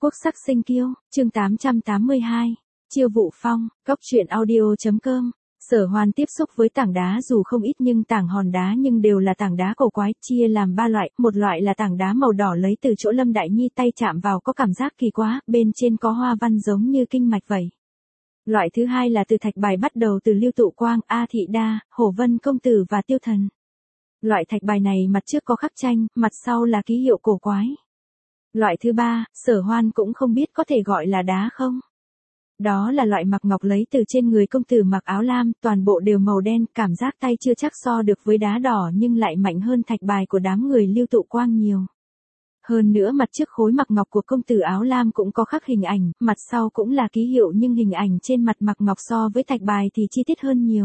Quốc sắc sinh kiêu, chương 882, Chiêu Vụ Phong, Góc truyện audio.com. Sở Hoan tiếp xúc với tảng đá dù không ít nhưng tảng hòn đá nhưng đều là tảng đá cổ quái, chia làm 3 loại, một loại là tảng đá màu đỏ lấy từ chỗ Lâm Đại Nhi tay chạm vào có cảm giác kỳ quá, bên trên có hoa văn giống như kinh mạch vậy. Loại thứ hai là từ thạch bài bắt đầu từ Lưu Tụ Quang, A Thị Đa, Hổ Vân Công Tử và Tiêu Thần. Loại thạch bài này mặt trước có khắc tranh, mặt sau là ký hiệu cổ quái. Loại thứ ba, Sở Hoan cũng không biết có thể gọi là đá không. Đó là loại mặc ngọc lấy từ trên người công tử mặc áo lam, toàn bộ đều màu đen, cảm giác tay chưa chắc so được với đá đỏ nhưng lại mạnh hơn thạch bài của đám người Lưu Tụ Quang nhiều. Hơn nữa mặt trước khối mặc ngọc của công tử áo lam cũng có khắc hình ảnh, mặt sau cũng là ký hiệu nhưng hình ảnh trên mặt mặc ngọc so với thạch bài thì chi tiết hơn nhiều.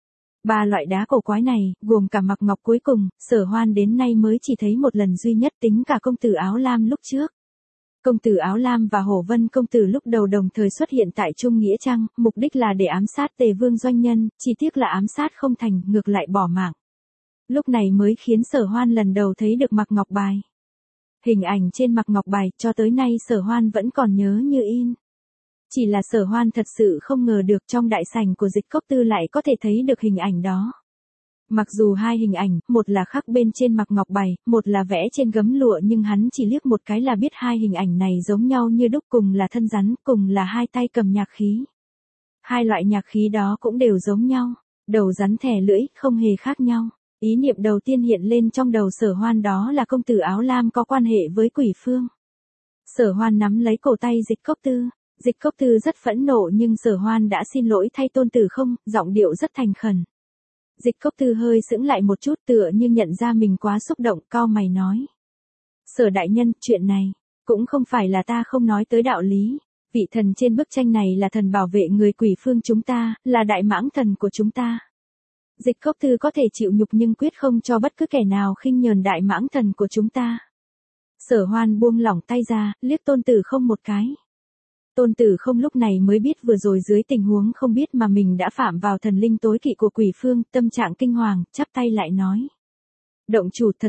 3 loại đá cổ quái này, gồm cả mặc ngọc cuối cùng, Sở Hoan đến nay mới chỉ thấy một lần duy nhất tính cả công tử áo lam lúc trước. Công tử áo lam và Hổ Vân Công Tử lúc đầu đồng thời xuất hiện tại Trung Nghĩa Trang, mục đích là để ám sát Tề Vương doanh nhân, chỉ tiếc là ám sát không thành, ngược lại bỏ mạng. Lúc này mới khiến Sở Hoan lần đầu thấy được mặc ngọc bài. Hình ảnh trên mặc ngọc bài cho tới nay Sở Hoan vẫn còn nhớ như in. Chỉ là Sở Hoan thật sự không ngờ được trong đại sảnh của Dịch Cốc Tư lại có thể thấy được hình ảnh đó. Mặc dù hai hình ảnh, một là khắc bên trên mặc ngọc bài, một là vẽ trên gấm lụa nhưng hắn chỉ liếc một cái là biết hai hình ảnh này giống nhau như đúc, cùng là thân rắn, cùng là hai tay cầm nhạc khí. Hai loại nhạc khí đó cũng đều giống nhau, đầu rắn thè lưỡi, không hề khác nhau. Ý niệm đầu tiên hiện lên trong đầu Sở Hoan đó là công tử áo lam có quan hệ với Quỷ Phương. Sở Hoan nắm lấy cổ tay Dịch Cốc Tư. Dịch Cốc Tư rất phẫn nộ nhưng Sở Hoan đã xin lỗi thay tôn tử không, giọng điệu rất thành khẩn. Dịch Cốc Tư hơi sững lại một chút tựa như nhận ra mình quá xúc động, cau mày nói. Sở đại nhân, chuyện này, cũng không phải là ta không nói tới đạo lý. Vị thần trên bức tranh này là thần bảo vệ người Quỷ Phương chúng ta, là đại mãng thần của chúng ta. Dịch Cốc Tư có thể chịu nhục nhưng quyết không cho bất cứ kẻ nào khinh nhờn đại mãng thần của chúng ta. Sở Hoan buông lỏng tay ra, liếc tôn tử không một cái. Tôn tử không lúc này mới biết vừa rồi dưới tình huống không biết mà mình đã phạm vào thần linh tối kỵ của Quỷ Phương, tâm trạng kinh hoàng, chắp tay lại nói. Động chủ thật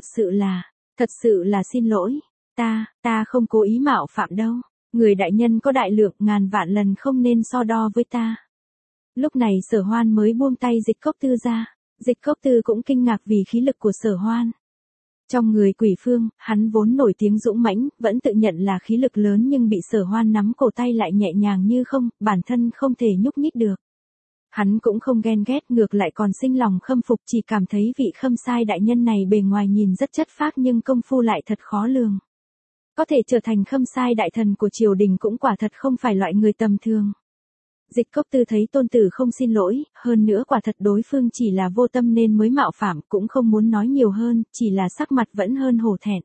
sự là xin lỗi, ta không cố ý mạo phạm đâu, người đại nhân có đại lượng ngàn vạn lần không nên so đo với ta. Lúc này Sở Hoan mới buông tay Dịch Cốc Tư ra, Dịch Cốc Tư cũng kinh ngạc vì khí lực của Sở Hoan. Trong người Quỷ Phương, hắn vốn nổi tiếng dũng mãnh, vẫn tự nhận là khí lực lớn nhưng bị Sở Hoan nắm cổ tay lại nhẹ nhàng như không, bản thân không thể nhúc nhích được. Hắn cũng không ghen ghét, ngược lại còn sinh lòng khâm phục, chỉ cảm thấy vị Khâm Sai đại nhân này bề ngoài nhìn rất chất phác nhưng công phu lại thật khó lường. Có thể trở thành Khâm Sai đại thần của triều đình cũng quả thật không phải loại người tầm thường. Dịch Cốc Tư thấy tôn tử không xin lỗi, hơn nữa quả thật đối phương chỉ là vô tâm nên mới mạo phạm, cũng không muốn nói nhiều hơn, chỉ là sắc mặt vẫn hơn hổ thẹn.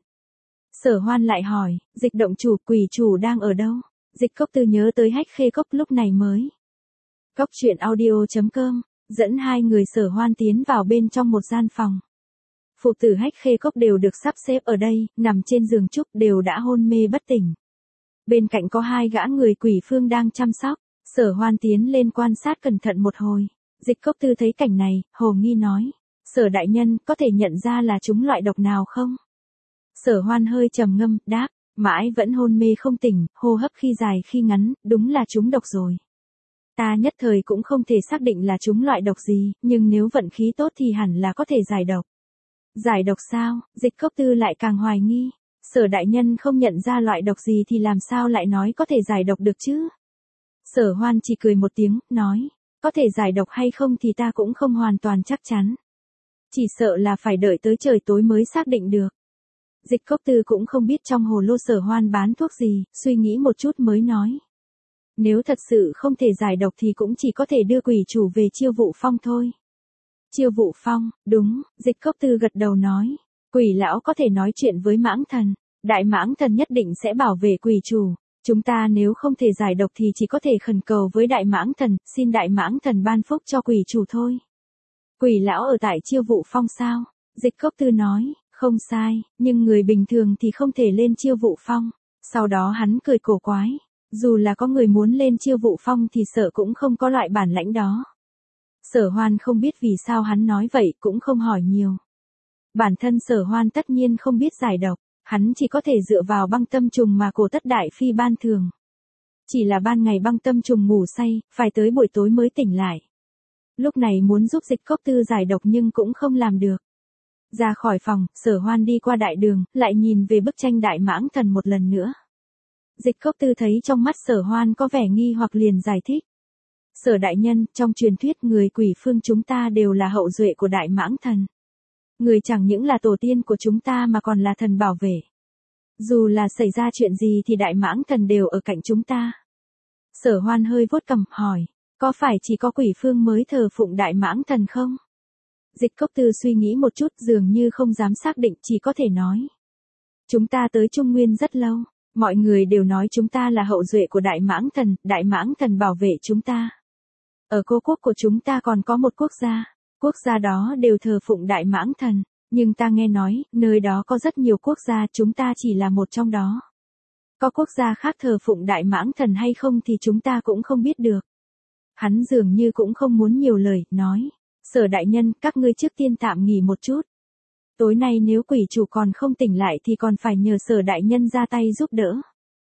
Sở Hoan lại hỏi, Dịch động chủ, Quỷ chủ đang ở đâu? Dịch Cốc Tư nhớ tới Hách Khê Cốc lúc này mới. Góc truyện audio.com, dẫn hai người Sở Hoan tiến vào bên trong một gian phòng. Phụ tử Hách Khê Cốc đều được sắp xếp ở đây, nằm trên giường trúc đều đã hôn mê bất tỉnh. Bên cạnh có hai gã người Quỷ Phương đang chăm sóc. Sở Hoan tiến lên quan sát cẩn thận một hồi. Dịch Cốc Tư thấy cảnh này, hồ nghi nói. Sở đại nhân, có thể nhận ra là chúng loại độc nào không? Sở Hoan hơi trầm ngâm, đáp, mãi vẫn hôn mê không tỉnh, hô hấp khi dài khi ngắn, đúng là chúng độc rồi. Ta nhất thời cũng không thể xác định là chúng loại độc gì, nhưng nếu vận khí tốt thì hẳn là có thể giải độc. Giải độc sao? Dịch Cốc Tư lại càng hoài nghi. Sở đại nhân không nhận ra loại độc gì thì làm sao lại nói có thể giải độc được chứ? Sở Hoan chỉ cười một tiếng, nói, có thể giải độc hay không thì ta cũng không hoàn toàn chắc chắn. Chỉ sợ là phải đợi tới trời tối mới xác định được. Dịch Cốc Tư cũng không biết trong hồ lô Sở Hoan bán thuốc gì, suy nghĩ một chút mới nói. Nếu thật sự không thể giải độc thì cũng chỉ có thể đưa quỷ chủ về Chiêu Vụ Phong thôi. Chiêu Vụ Phong, đúng, Dịch Cốc Tư gật đầu nói. Quỷ lão có thể nói chuyện với mãng thần, đại mãng thần nhất định sẽ bảo vệ quỷ chủ. Chúng ta nếu không thể giải độc thì chỉ có thể khẩn cầu với đại mãng thần, xin đại mãng thần ban phúc cho quỷ chủ thôi. Quỷ lão ở tại Chiêu Vụ Phong sao? Dịch Cốc Tư nói, không sai, nhưng người bình thường thì không thể lên Chiêu Vụ Phong. Sau đó hắn cười cổ quái, dù là có người muốn lên Chiêu Vụ Phong thì sợ cũng không có loại bản lãnh đó. Sở Hoan không biết vì sao hắn nói vậy, cũng không hỏi nhiều. Bản thân Sở Hoan tất nhiên không biết giải độc. Hắn chỉ có thể dựa vào băng tâm trùng mà Cổ Tất Đại Phi ban thường. Chỉ là ban ngày băng tâm trùng ngủ say, phải tới buổi tối mới tỉnh lại. Lúc này muốn giúp Dịch Cốc Tư giải độc nhưng cũng không làm được. Ra khỏi phòng, Sở Hoan đi qua đại đường, lại nhìn về bức tranh Đại Mãng Thần một lần nữa. Dịch Cốc Tư thấy trong mắt Sở Hoan có vẻ nghi hoặc liền giải thích. Sở đại nhân, trong truyền thuyết người Quỷ Phương chúng ta đều là hậu duệ của Đại Mãng Thần. Người chẳng những là tổ tiên của chúng ta mà còn là thần bảo vệ. Dù là xảy ra chuyện gì thì Đại Mãng Thần đều ở cạnh chúng ta. Sở Hoan hơi vuốt cằm hỏi, có phải chỉ có Quỷ Phương mới thờ phụng Đại Mãng Thần không? Dịch Cốc Tư suy nghĩ một chút dường như không dám xác định, chỉ có thể nói. Chúng ta tới Trung Nguyên rất lâu, mọi người đều nói chúng ta là hậu duệ của Đại Mãng Thần bảo vệ chúng ta. Ở cô quốc của chúng ta còn có một quốc gia đó đều thờ phụng Đại Mãng Thần, nhưng ta nghe nói, nơi đó có rất nhiều quốc gia, chúng ta chỉ là một trong đó. Có quốc gia khác thờ phụng Đại Mãng Thần hay không thì chúng ta cũng không biết được. Hắn dường như cũng không muốn nhiều lời, nói, Sở đại nhân, các ngươi trước tiên tạm nghỉ một chút. Tối nay nếu quỷ chủ còn không tỉnh lại thì còn phải nhờ Sở đại nhân ra tay giúp đỡ.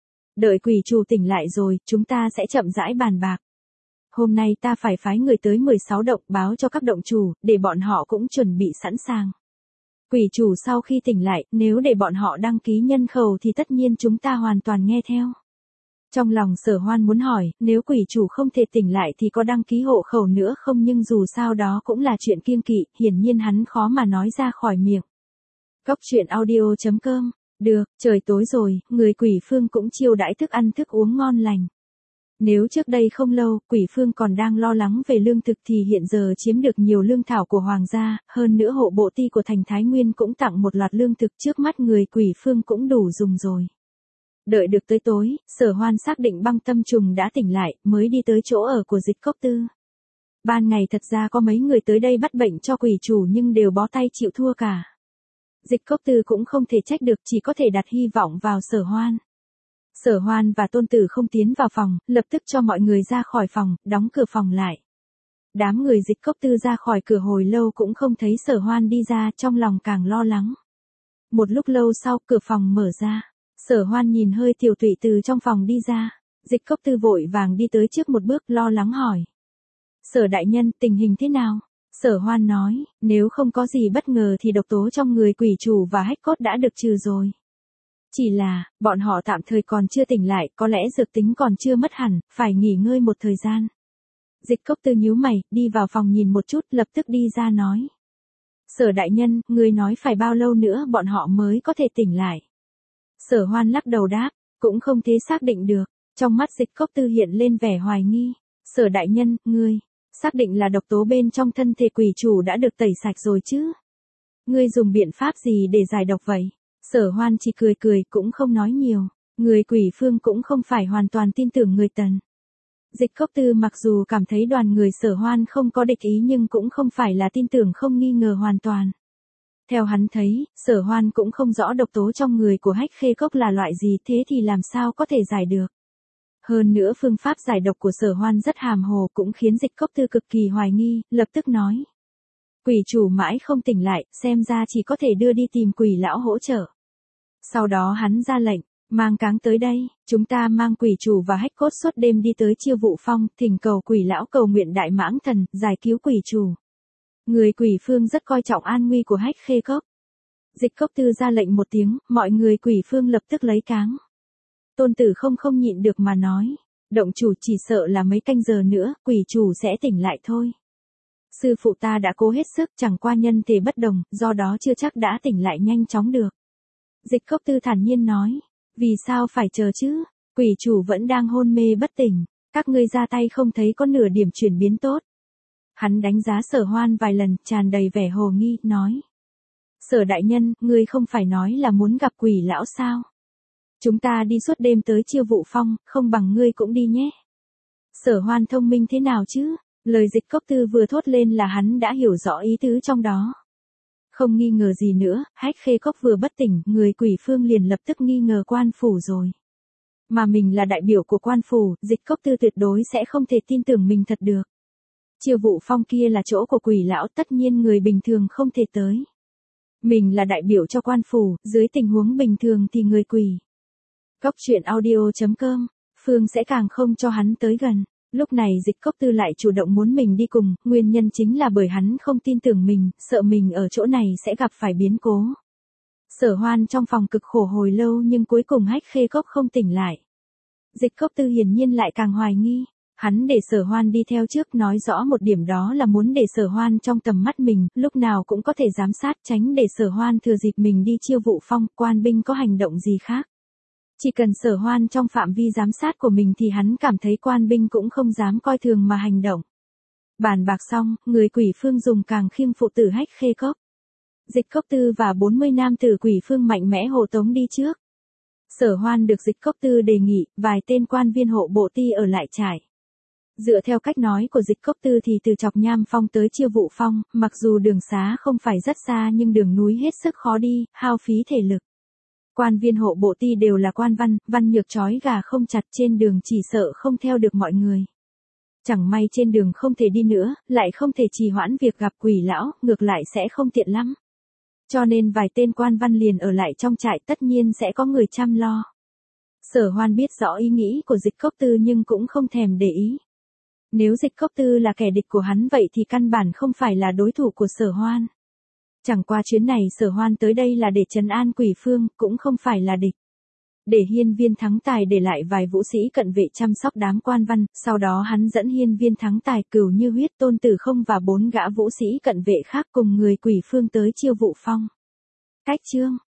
Đợi quỷ chủ tỉnh lại rồi, chúng ta sẽ chậm rãi bàn bạc. Hôm nay ta phải phái người tới 16 động báo cho các động chủ, để bọn họ cũng chuẩn bị sẵn sàng. Quỷ chủ sau khi tỉnh lại, nếu để bọn họ đăng ký nhân khẩu thì tất nhiên chúng ta hoàn toàn nghe theo. Trong lòng Sở Hoan muốn hỏi, nếu quỷ chủ không thể tỉnh lại thì có đăng ký hộ khẩu nữa không, nhưng dù sao đó cũng là chuyện kiêng kỵ, hiển nhiên hắn khó mà nói ra khỏi miệng. Cốc truyện audio.com. Được, trời tối rồi, người Quỷ Phương cũng chiêu đãi thức ăn thức uống ngon lành. Nếu trước đây không lâu, Quỷ Phương còn đang lo lắng về lương thực thì hiện giờ chiếm được nhiều lương thảo của Hoàng gia, hơn nữa hộ bộ ty của thành Thái Nguyên cũng tặng một loạt lương thực, trước mắt người Quỷ Phương cũng đủ dùng rồi. Đợi được tới tối, Sở Hoan xác định băng tâm trùng đã tỉnh lại, mới đi tới chỗ ở của Dịch Cốc Tư. Ban ngày thật ra có mấy người tới đây bắt bệnh cho quỷ chủ nhưng đều bó tay chịu thua cả. Dịch Cốc Tư cũng không thể trách được, chỉ có thể đặt hy vọng vào Sở Hoan. Sở Hoan và Tôn Tử không tiến vào phòng, lập tức cho mọi người ra khỏi phòng, đóng cửa phòng lại. Đám người Dịch Cốc Tư ra khỏi cửa hồi lâu cũng không thấy Sở Hoan đi ra, trong lòng càng lo lắng. Một lúc lâu sau, cửa phòng mở ra. Sở Hoan nhìn hơi tiểu tụy từ trong phòng đi ra. Dịch Cốc Tư vội vàng đi tới trước một bước, lo lắng hỏi. Sở đại nhân, tình hình thế nào? Sở Hoan nói, nếu không có gì bất ngờ thì độc tố trong người quỷ chủ và hách cốt đã được trừ rồi. Chỉ là, bọn họ tạm thời còn chưa tỉnh lại, có lẽ dược tính còn chưa mất hẳn, phải nghỉ ngơi một thời gian. Dịch Cốc Tư nhíu mày, đi vào phòng nhìn một chút, lập tức đi ra nói. Sở đại nhân, người nói phải bao lâu nữa bọn họ mới có thể tỉnh lại? Sở Hoan lắc đầu đáp, cũng không thể xác định được. Trong mắt Dịch Cốc Tư hiện lên vẻ hoài nghi. Sở đại nhân, ngươi xác định là độc tố bên trong thân thể quỷ chủ đã được tẩy sạch rồi chứ? Ngươi dùng biện pháp gì để giải độc vậy? Sở Hoan chỉ cười cười cũng không nói nhiều. Người Quỷ Phương cũng không phải hoàn toàn tin tưởng người Tần. Dịch Cốc Tư mặc dù cảm thấy đoàn người Sở Hoan không có địch ý nhưng cũng không phải là tin tưởng không nghi ngờ hoàn toàn. Theo hắn thấy, Sở Hoan cũng không rõ độc tố trong người của Hách Khê Cốc là loại gì, thế thì làm sao có thể giải được. Hơn nữa phương pháp giải độc của Sở Hoan rất hàm hồ cũng khiến Dịch Cốc Tư cực kỳ hoài nghi, lập tức nói. Quỷ chủ mãi không tỉnh lại, xem ra chỉ có thể đưa đi tìm quỷ lão hỗ trợ. Sau đó hắn ra lệnh, mang cáng tới đây, chúng ta mang quỷ chủ và hách cốt suốt đêm đi tới Chiêu Vụ Phong, thỉnh cầu quỷ lão cầu nguyện Đại Mãng Thần, giải cứu quỷ chủ. Người Quỷ Phương rất coi trọng an nguy của Hách Khê Cốc. Dịch Cốc Tư ra lệnh một tiếng, mọi người Quỷ Phương lập tức lấy cáng. Tôn Tử không nhịn được mà nói, động chủ chỉ sợ là mấy canh giờ nữa, quỷ chủ sẽ tỉnh lại thôi. Sư phụ ta đã cố hết sức, chẳng qua nhân thể bất đồng, do đó chưa chắc đã tỉnh lại nhanh chóng được. Dịch Cốc Tư thản nhiên nói, vì sao phải chờ chứ, quỷ chủ vẫn đang hôn mê bất tỉnh, các ngươi ra tay không thấy có nửa điểm chuyển biến tốt. Hắn đánh giá Sở Hoan vài lần, tràn đầy vẻ hồ nghi, nói. Sở đại nhân, ngươi không phải nói là muốn gặp quỷ lão sao? Chúng ta đi suốt đêm tới Chiêu Vụ Phong, không bằng ngươi cũng đi nhé. Sở Hoan thông minh thế nào chứ? Lời Dịch Cốc Tư vừa thốt lên là hắn đã hiểu rõ ý tứ trong đó. Không nghi ngờ gì nữa, Hách Khê Cốc vừa bất tỉnh, người Quỷ Phương liền lập tức nghi ngờ quan phủ rồi. Mà mình là đại biểu của quan phủ, Dịch Cốc Tư tuyệt đối sẽ không thể tin tưởng mình thật được. Chiêu Vụ Phong kia là chỗ của quỷ lão, tất nhiên người bình thường không thể tới. Mình là đại biểu cho quan phủ, dưới tình huống bình thường thì người quỷ. Góc truyện audio.com, Phương sẽ càng không cho hắn tới gần. Lúc này Dịch Cốc Tư lại chủ động muốn mình đi cùng, nguyên nhân chính là bởi hắn không tin tưởng mình, sợ mình ở chỗ này sẽ gặp phải biến cố. Sở Hoan trong phòng cực khổ hồi lâu nhưng cuối cùng Hách Khê Cốc không tỉnh lại. Dịch Cốc Tư hiển nhiên lại càng hoài nghi. Hắn để Sở Hoan đi theo trước, nói rõ một điểm, đó là muốn để Sở Hoan trong tầm mắt mình, lúc nào cũng có thể giám sát, tránh để Sở Hoan thừa dịp mình đi Chiêu Vụ Phong, quan binh có hành động gì khác. Chỉ cần Sở Hoan trong phạm vi giám sát của mình thì hắn cảm thấy quan binh cũng không dám coi thường mà hành động. Bàn bạc xong, người quỷ phương dùng càng khiêng phụ tử Hách Khê Cốc. Dịch Cốc Tư và 40 nam tử quỷ phương mạnh mẽ hộ tống đi trước. Sở Hoan được Dịch Cốc Tư đề nghị, vài tên quan viên hộ bộ ti ở lại trại. Dựa theo cách nói của Dịch Cốc Tư thì từ Chọc Nham Phong tới Chiêu Vụ Phong, mặc dù đường xá không phải rất xa nhưng đường núi hết sức khó đi, hao phí thể lực. Quan viên hộ bộ ti đều là quan văn, văn nhược trói gà không chặt, trên đường chỉ sợ không theo được mọi người. Chẳng may trên đường không thể đi nữa, lại không thể trì hoãn việc gặp quỷ lão, ngược lại sẽ không tiện lắm. Cho nên vài tên quan văn liền ở lại trong trại, tất nhiên sẽ có người chăm lo. Sở Hoan biết rõ ý nghĩ của Dịch Cốc Tư nhưng cũng không thèm để ý. Nếu Dịch Cốc Tư là kẻ địch của hắn vậy thì căn bản không phải là đối thủ của Sở Hoan. Chẳng qua chuyến này Sở Hoan tới đây là để trấn an quỷ phương, cũng không phải là địch. Để Hiên Viên Thắng Tài để lại vài vũ sĩ cận vệ chăm sóc đám quan văn, sau đó hắn dẫn Hiên Viên Thắng Tài, Cửu Như Huyết, Tôn Tử Không và 4 gã vũ sĩ cận vệ khác cùng người quỷ phương tới Chiêu Vụ Phong. Cách chương